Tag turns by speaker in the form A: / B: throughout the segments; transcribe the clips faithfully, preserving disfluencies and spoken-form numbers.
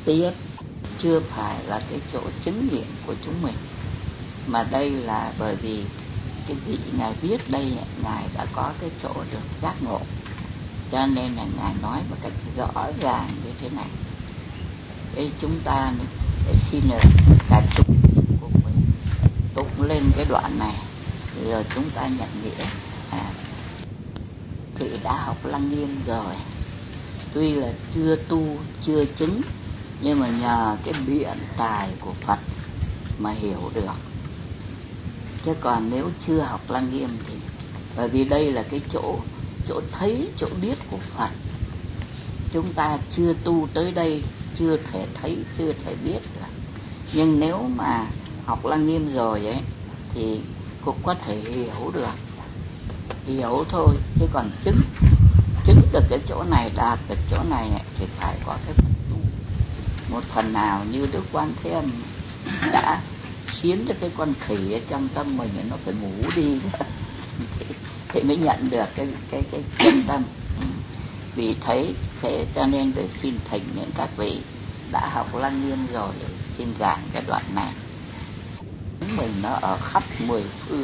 A: tiếp chưa phải là cái chỗ chứng nghiệm của chúng mình, mà đây là bởi vì cái vị Ngài viết đây, Ngài đã có cái chỗ được giác ngộ, cho nên là Ngài nói một cách rõ ràng như thế này. Đây chúng ta để xin là cả chúng cùng mình tụng lên cái đoạn này, rồi chúng ta nhận nghĩa. À, vị đã học Lăng Nghiêm rồi, tuy là chưa tu chưa chứng, nhưng mà nhờ cái biện tài của Phật mà hiểu được. Chứ còn nếu chưa học Lăng Nghiêm thì, bởi vì đây là cái chỗ chỗ thấy, chỗ biết của Phật, chúng ta chưa tu tới đây chưa thể thấy, chưa thể biết được. Nhưng nếu mà học Lăng Nghiêm rồi ấy thì cũng có thể hiểu được, hiểu thôi. Chứ còn chứng chứng được cái chỗ này, đạt được chỗ này thì phải có cái phần tu một phần nào, như Đức Quan Thế Âm đã khiến cho cái con khỉ ở trong tâm mình nó phải ngủ đi thì, thì mới nhận được cái cái cái chân tâm. Vì thấy thế cho nên tôi xin thỉnh những các vị đã học Lăng Nghiêm rồi xin giảng cái đoạn này. Mình nó ở khắp mười phương,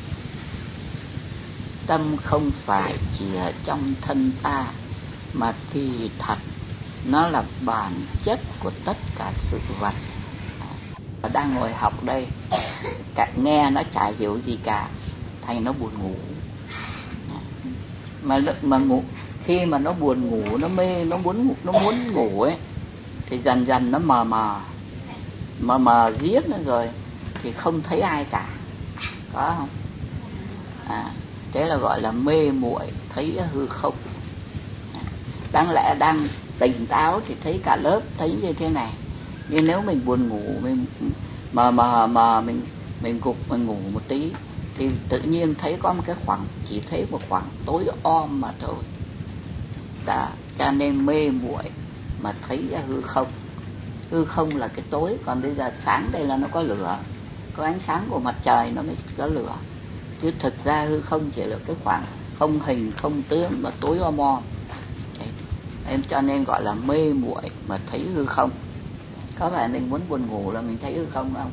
A: tâm không phải chỉ ở trong thân ta, mà kỳ thật nó là bản chất của tất cả sự vật. Đang ngồi học đây, nghe nó chả hiểu gì cả, thành nó buồn ngủ. Mà mà ngủ, khi mà nó buồn ngủ, nó mê, nó muốn ngủ, nó muốn ngủ ấy, thì dần dần nó mờ mờ, mờ mờ riết nữa rồi thì không thấy ai cả, có không? À, thế là gọi là mê muội, thấy hư không. Đáng lẽ đang tỉnh táo thì thấy cả lớp thấy như thế này, nhưng nếu mình buồn ngủ, mình mờ mờ mờ mình mình gục mình ngủ một tí thì tự nhiên thấy có một cái khoảng, chỉ thấy một khoảng tối om mà thôi. Đó, cho nên mê muội mà thấy ra hư không. Hư không là cái tối, còn bây giờ sáng đây là nó có lửa, có ánh sáng của mặt trời nó mới có lửa, chứ thực ra hư không chỉ là cái khoảng không hình không tướng mà tối om om. Em cho nên gọi là mê muội mà thấy hư không. Có phải mình muốn buồn ngủ là mình thấy hư không không?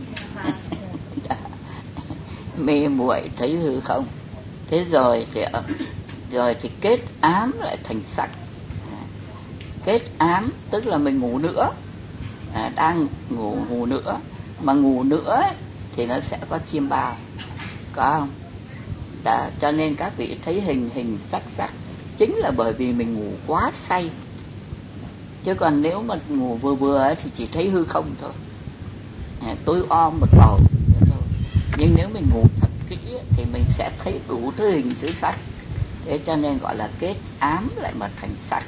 A: Mê muội thấy hư không. Thế rồi thì rồi thì kết ám lại thành sắc. Kết ám tức là mình ngủ nữa, à, đang ngủ ngủ nữa, mà ngủ nữa ấy, thì nó sẽ có chiêm bao, có không? Đã, cho nên các vị thấy hình hình sắc sắc chính là bởi vì mình ngủ quá say. Chứ còn nếu mà ngủ vừa vừa ấy, thì chỉ thấy hư không thôi, à, tối om một bầu thôi. Nhưng nếu mình ngủ thật kỹ ấy, thì mình sẽ thấy đủ thứ hình thứ sắc. Thế cho nên gọi là kết ám lại mà thành sắc.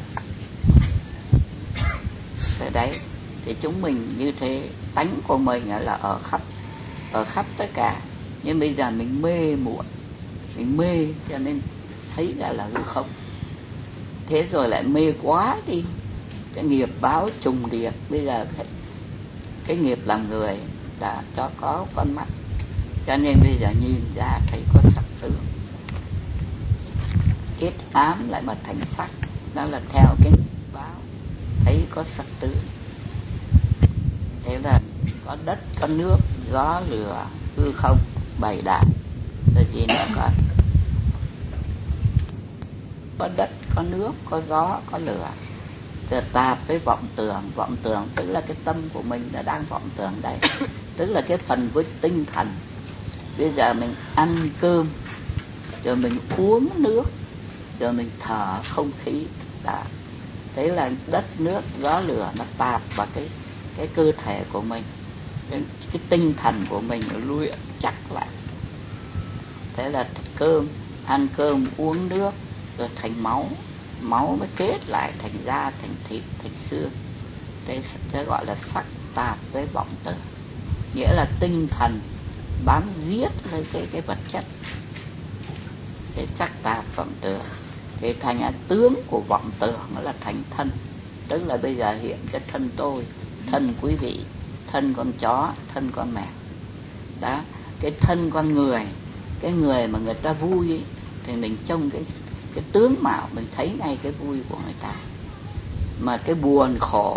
A: Ở đấy thì chúng mình như thế, tánh của mình là ở khắp ở khắp tất cả. Nhưng bây giờ mình mê muội, mình mê cho nên thấy ra là hư không. Thế rồi lại mê quá đi, cái nghiệp báo trùng điệp. Bây giờ cái, cái nghiệp làm người đã cho có con mắt, cho nên bây giờ nhìn ra thấy có sắc tướng. Kết ám lại mà thành sắc, đó là theo cái nghiệp báo thấy có sắc tướng. Thế là có đất, có nước, gió, lửa, hư không, bảy đại. Rồi gì nữa có? Có đất, có nước, có gió, có lửa. Rồi tạp với vọng tưởng. Vọng tưởng tức là cái tâm của mình đã đang vọng tưởng đây, tức là cái phần với tinh thần. Bây giờ mình ăn cơm, rồi mình uống nước, rồi mình thở không khí. Đó. Thế là đất, nước, gió, lửa nó tạp vào cái cái cơ thể của mình, cái, cái tinh thần của mình nó luyện chắc lại. Thế là cơm, ăn cơm, uống nước, rồi thành máu, máu mới kết lại thành da, thành thịt, thành xương. Thế, thế gọi là sắc tạp với vọng tưởng, nghĩa là tinh thần bám giết lấy cái cái vật chất. Thế sắc tạp vọng tưởng, thế thành là tướng của vọng tưởng là thành thân, tức là bây giờ hiện cái thân tôi, thân quý vị, thân con chó, thân con mèo. Đó, cái thân con người, cái người mà người ta vui ấy, thì mình trông cái cái tướng mạo mình thấy ngay cái vui của người ta. Mà cái buồn khổ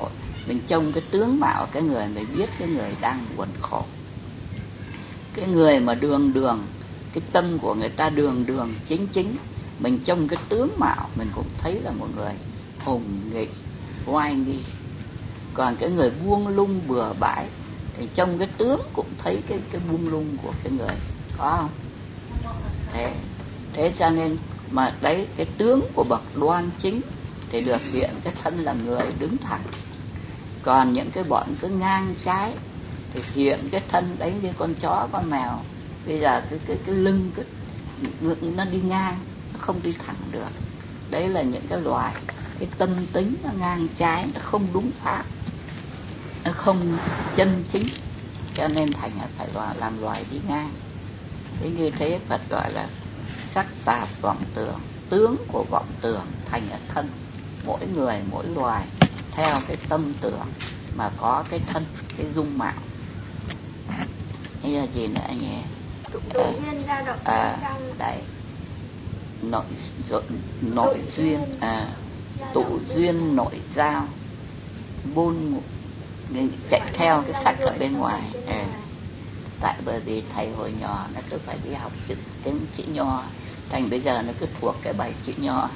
A: Mình trông cái tướng mạo cái người mới biết cái người đang buồn khổ. Cái người mà đường đường, cái tâm của người ta đường đường chính chính, mình trông cái tướng mạo mình cũng thấy là một người hùng nghị, oai nghi. Còn cái người buông lung bừa bãi thì trông cái tướng cũng thấy cái cái buông lung của cái người, có không? Thế, thế cho nên mà đấy, cái tướng của bậc đoan chính thì được hiện cái thân là người đứng thẳng. Còn những cái bọn cứ ngang trái thì hiện cái thân đấy như con chó con mèo. Bây giờ cái cái cái lưng cái nó đi ngang, nó không đi thẳng được. Đấy là những cái loài cái tâm tính nó ngang trái, nó không đúng pháp, nó không chân chính, cho nên thành là phải làm loài đi ngang. Thế như thế Phật gọi là sắc tạp vọng tưởng, tướng của vọng tưởng thành ở thân. Mỗi người mỗi loài theo cái tâm tưởng mà có cái thân, cái dung mạo. Bây giờ gì nữa anh nghe?
B: Tụ duyên dao động
A: à, đấy, nội nội duyên, à, tụ duyên nội giao, bôn chạy theo cái sạch ở bên ngoài. À, tại bởi vì thầy hồi nhỏ nó cứ phải đi học chữ tiếng chữ nho, thành bây giờ nó cứ thuộc cái bài chữ nho.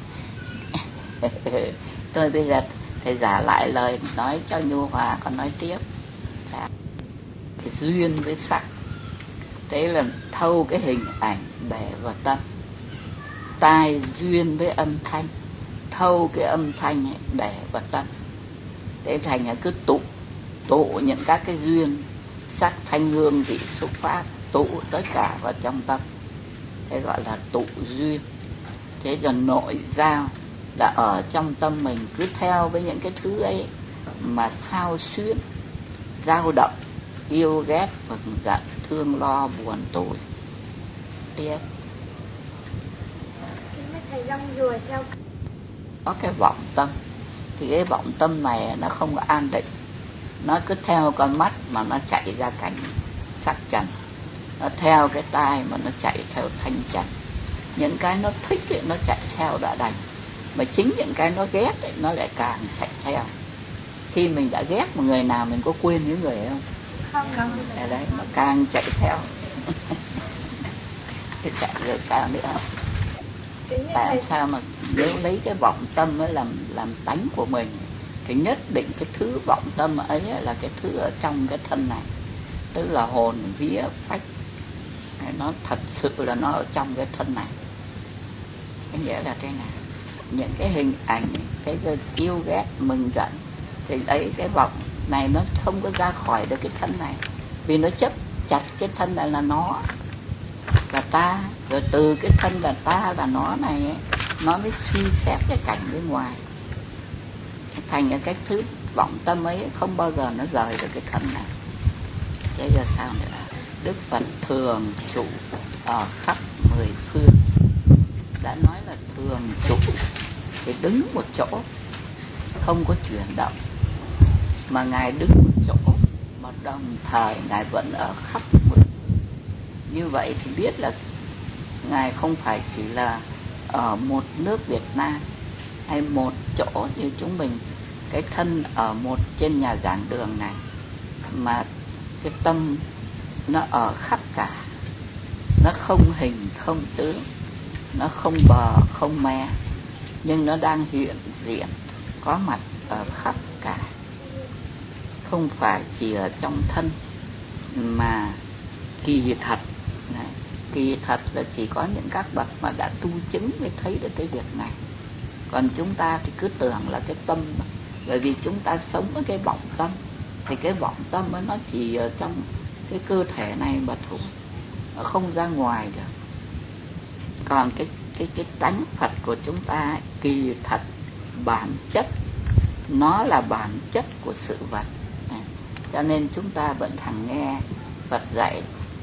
A: Tôi bây giờ thầy giả lại lời nói cho nhu hòa, còn nói tiếp. Cái duyên với sắc, thế là thâu cái hình ảnh để vào tâm. Tai duyên với âm thanh, thâu cái âm thanh ấy để vào tâm. Thế thành là cứ tụ tụ những các cái duyên sắc thanh hương vị xúc pháp, tụ tất cả vào trong tâm, thế gọi là tụ duyên. Thế rồi nội giao là ở trong tâm mình cứ theo với những cái thứ ấy mà thao xuyến, dao động, yêu ghét, mừng giận, thương lo, buồn tủi. Tiếp
B: thầy rong ruổi theo
A: có cái vọng tâm, thì cái vọng tâm này nó không có an định, nó cứ theo con mắt mà nó chạy ra cảnh sắc trần, nó theo cái tai mà nó chạy theo thanh trần. Những cái nó thích thì nó chạy theo đã đành, mà chính những cái nó ghét ấy, nó lại càng chạy theo. Khi mình đã ghét một người nào mình có quên những người ấy không?
B: Không, không.
A: Ở đấy nó càng chạy theo. Thì chạy rồi sao nữa? Tại sao mà nếu lấy cái vọng tâm ấy làm làm tánh của mình thì nhất định cái thứ vọng tâm ấy là cái thứ ở trong cái thân này, tức là hồn vía phách, nó thật sự là nó ở trong cái thân này. Cái nghĩa là thế nào? Những cái hình ảnh, cái yêu ghét, mừng giận thì đấy, cái vọng này nó không có ra khỏi được cái thân này, vì nó chấp chặt cái thân này là nó là ta, rồi từ cái thân là ta là nó này ấy, nó mới suy xét cái cảnh bên ngoài. Thành ra cái thứ vọng tâm ấy không bao giờ nó rời được cái thân này. Thế giờ sao nữa? Đức Phật thường trụ ở khắp mười phương. Đã nói là thường trụ thì đứng một chỗ, không có chuyển động, mà Ngài đứng một chỗ mà đồng thời Ngài vẫn ở khắp mười. Như vậy thì biết là Ngài không phải chỉ là ở một nước Việt Nam hay một chỗ như chúng mình, cái thân ở một trên nhà giảng đường này, mà cái tâm nó ở khắp cả. Nó không hình không tướng, nó không bờ không mé, nhưng nó đang hiện diện, có mặt ở khắp cả. Không phải chỉ ở trong thân, mà kỳ thật này, kỳ thật là chỉ có những các bậc mà đã tu chứng mới thấy được cái việc này. Còn chúng ta thì cứ tưởng là cái tâm, bởi vì chúng ta sống với cái vọng tâm, thì cái vọng tâm ấy nó chỉ ở trong cái cơ thể này mà thôi, nó không ra ngoài được. Còn cái cái cái tánh Phật của chúng ta ấy, kỳ thật bản chất, nó là bản chất của sự vật. À, cho nên chúng ta vẫn thường nghe Phật dạy,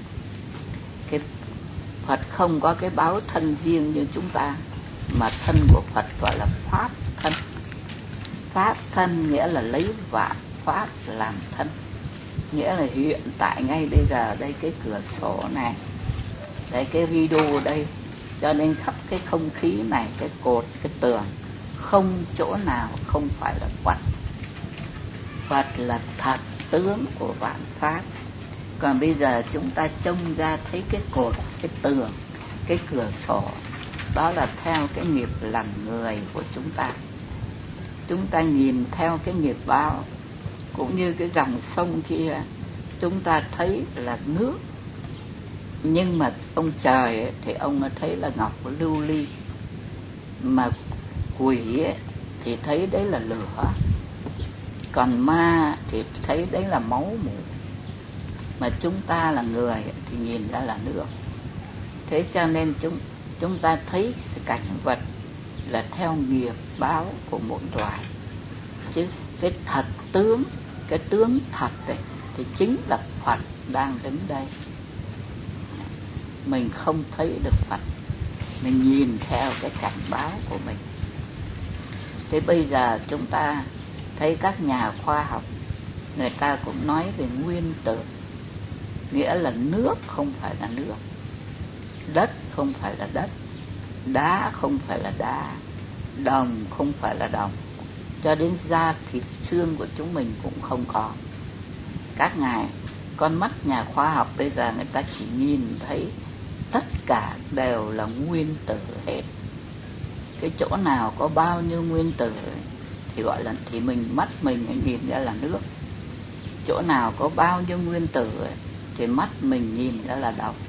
A: cái Phật không có cái báo thân riêng như chúng ta, mà thân của Phật gọi là pháp thân. Pháp thân nghĩa là lấy vạn pháp làm thân, nghĩa là hiện tại ngay bây giờ đây, cái cửa sổ này, đây cái video đây, cho nên khắp cái không khí này, cái cột, cái tường, không chỗ nào không phải là Phật. Phật là thật tướng của vạn pháp. Còn bây giờ chúng ta trông ra thấy cái cột, cái tường, cái cửa sổ, đó là theo cái nghiệp làm người của chúng ta. Chúng ta nhìn theo cái nghiệp báo. Cũng như cái dòng sông kia, chúng ta thấy là nước, nhưng mà ông trời ấy, thì ông thấy là ngọc lưu ly, mà quỷ ấy, thì thấy đấy là lửa, còn ma thì thấy đấy là máu mủ, mà chúng ta là người thì nhìn ra là nước. Thế cho nên chúng chúng ta thấy cảnh vật là theo nghiệp báo của mỗi loài, chứ cái thật tướng, cái tướng thật ấy, thì chính là Phật đang đứng đây. Mình không thấy được Phật, mình nhìn theo cái cảnh báo của mình. Thế bây giờ chúng ta thấy các nhà khoa học, người ta cũng nói về nguyên tử, nghĩa là nước không phải là nước, đất không phải là đất, đá không phải là đá, đồng không phải là đồng, cho đến da thịt xương của chúng mình cũng không có. Các ngài, con mắt nhà khoa học bây giờ người ta chỉ nhìn thấy tất cả đều là nguyên tử hết. Cái chỗ nào có bao nhiêu nguyên tử thì gọi là, thì mình mắt mình nhìn ra là nước. Chỗ nào có bao nhiêu nguyên tử thì mắt mình nhìn ra là đồng.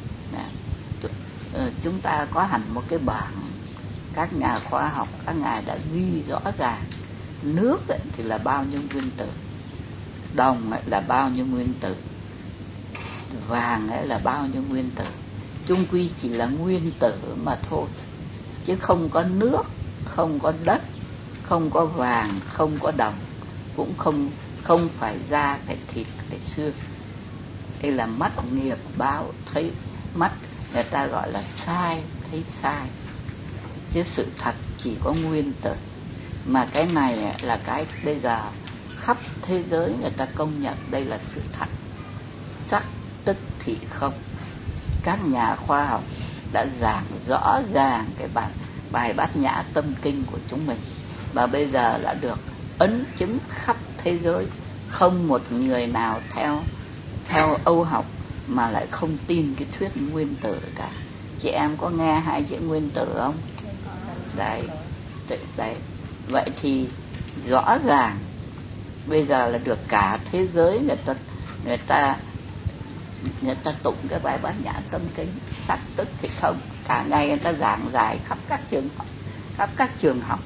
A: Chúng ta có hẳn một cái bảng, các nhà khoa học các ngài đã ghi rõ ràng nước thì là bao nhiêu nguyên tử, đồng là bao nhiêu nguyên tử, vàng là bao nhiêu nguyên tử. Chung quy chỉ là nguyên tử mà thôi, chứ không có nước, không có đất, không có vàng, không có đồng, cũng không không phải da phải thịt phải xương. Đây là mắt nghiệp báo, thấy mắt người ta gọi là sai, thấy sai, chứ sự thật chỉ có nguyên tử. Mà cái này là cái bây giờ khắp thế giới người ta công nhận đây là sự thật. Sắc tức thị không. Các nhà khoa học đã giảng rõ ràng cái bài, bài Bát Nhã Tâm Kinh của chúng mình, và bây giờ đã được ấn chứng khắp thế giới. Không một người nào theo theo Âu học mà lại không tin cái thuyết nguyên tử cả. Chị em có nghe hai chữ nguyên tử không? Đấy, đấy, đấy. Vậy thì rõ ràng bây giờ là được cả thế giới người ta người ta người ta tụng cái bài Bát Nhã Tâm Kinh, sắc tức thì không, cả ngày người ta giảng giải khắp các trường học, khắp các trường học,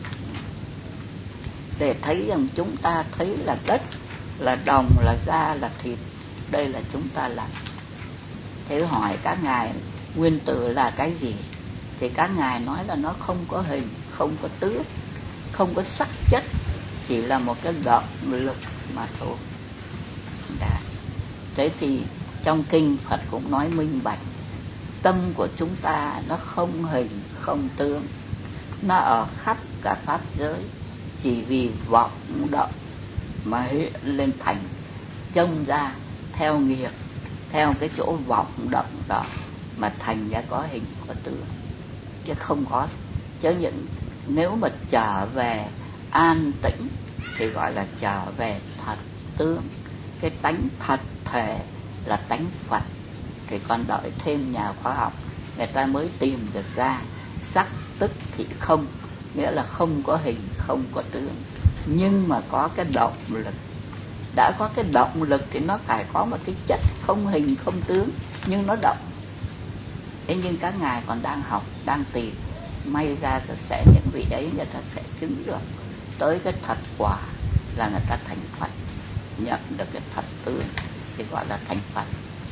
A: để thấy rằng chúng ta thấy là đất, là đồng, là da, là thịt, đây là chúng ta là. Thế hỏi các ngài nguyên tử là cái gì, thì các ngài nói là nó không có hình, không có tướng, không có sắc chất, chỉ là một cái động lực mà thôi. Đã. Thế thì trong kinh Phật cũng nói minh bạch, tâm của chúng ta nó không hình không tướng, nó ở khắp cả pháp giới, chỉ vì vọng động mà hiện lên thành, trông ra theo nghiệp, theo cái chỗ vọng động đó mà thành ra có hình có tướng, chứ không có. Chứ những nếu mà trở về an tĩnh thì gọi là trở về thật tướng, cái tánh thật thể là tánh Phật. Thì còn đợi thêm nhà khoa học người ta mới tìm được ra sắc tức thị không, nghĩa là không có hình không có tướng, nhưng mà có cái động lực. Đã có cái động lực thì nó phải có một cái chất không hình không tướng, nhưng nó động. Thế nhưng các ngài còn đang học, đang tìm, may ra rồi sẽ những vị ấy người ta sẽ chứng được tới cái thật quả là người ta thành Phật, nhận được cái thật tướng thì gọi là thành Phật.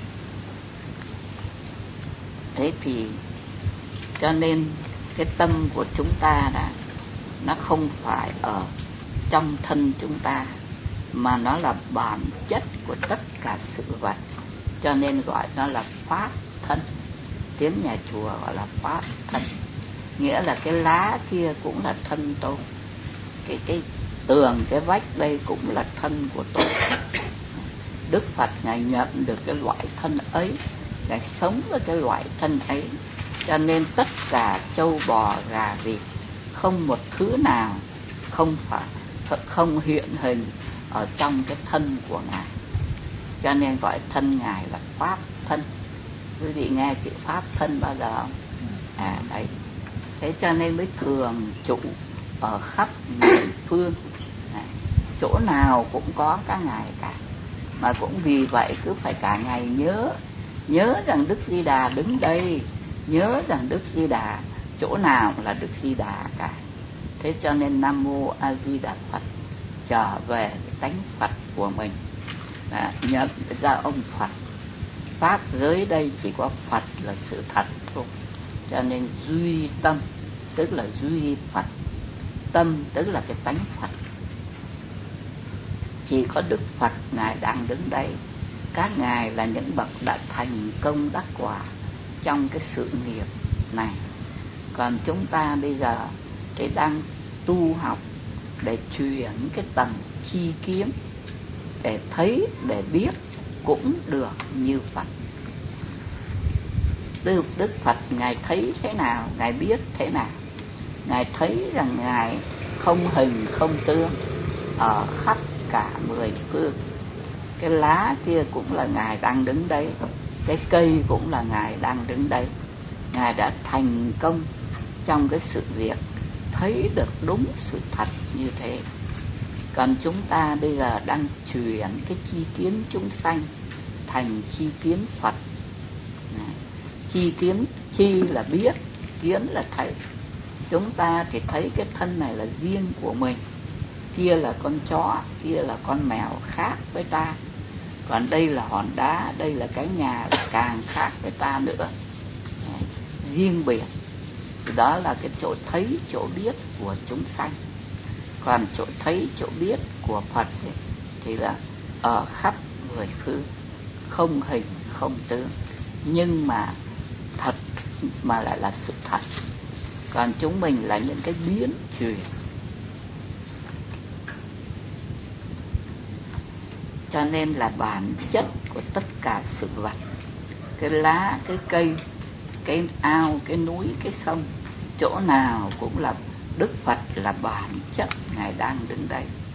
A: Thế thì cho nên cái tâm của chúng ta là nó không phải ở trong thân chúng ta, mà nó là bản chất của tất cả sự vật, cho nên gọi nó là pháp thân. Tiếng nhà chùa gọi là pháp thân, nghĩa là cái lá kia cũng là thân tôi, cái cái tường cái vách đây cũng là thân của tôi. Đức Phật ngài nhận được cái loại thân ấy, ngài sống với cái loại thân ấy, cho nên tất cả trâu bò gà vịt không một thứ nào không phải không hiện hình ở trong cái thân của Ngài, cho nên gọi thân Ngài là Pháp thân. Quý vị nghe chữ Pháp thân bao giờ không? À đấy, thế cho nên mới thường trụ ở khắp mười phương, chỗ nào cũng có các ngài cả. Mà cũng vì vậy cứ phải cả ngày nhớ, nhớ rằng Đức Di Đà đứng đây, nhớ rằng Đức Di Đà chỗ nào là Đức Di Đà cả. Thế cho nên Nam Mô A Di Đà Phật, trở về cái tánh Phật của mình, à, nhận ra ông Phật. Pháp giới đây chỉ có Phật là sự thật thôi. Cho nên duy tâm tức là duy Phật, tâm tức là cái tánh Phật. Chỉ có Đức Phật Ngài đang đứng đây. Các ngài là những bậc đã thành công đắc quả trong cái sự nghiệp này. Còn chúng ta bây giờ thì đang tu học để chuyển cái tầng chi kiến, để thấy, để biết cũng được như Phật. Đức, Đức Phật Ngài thấy thế nào, Ngài biết thế nào. Ngài thấy rằng Ngài không hình không tướng ở khắp cả mười phương. Cái lá kia cũng là Ngài đang đứng đấy, cái cây cũng là Ngài đang đứng đấy. Ngài đã thành công trong cái sự việc thấy được đúng sự thật như thế. Còn chúng ta bây giờ đang chuyển cái chi kiến chúng sanh thành chi kiến Phật. Chi kiến, chi là biết, kiến là thấy. Chúng ta thì thấy cái thân này là riêng của mình, kia là con chó, kia là con mèo khác với ta. Còn đây là hòn đá, đây là cái nhà là càng khác với ta nữa, riêng biệt. Đó là cái chỗ thấy, chỗ biết của chúng sanh. Còn chỗ thấy, chỗ biết của Phật thì, thì là ở khắp mười phương, không hình, không tướng, nhưng mà thật, mà lại là sự thật. Còn chúng mình là những cái biến chuyển. Cho nên là bản chất của tất cả sự vật, cái lá, cái cây, cái ao, cái núi, cái sông, chỗ nào cũng là Đức Phật là bản chất Ngài đang đứng đây.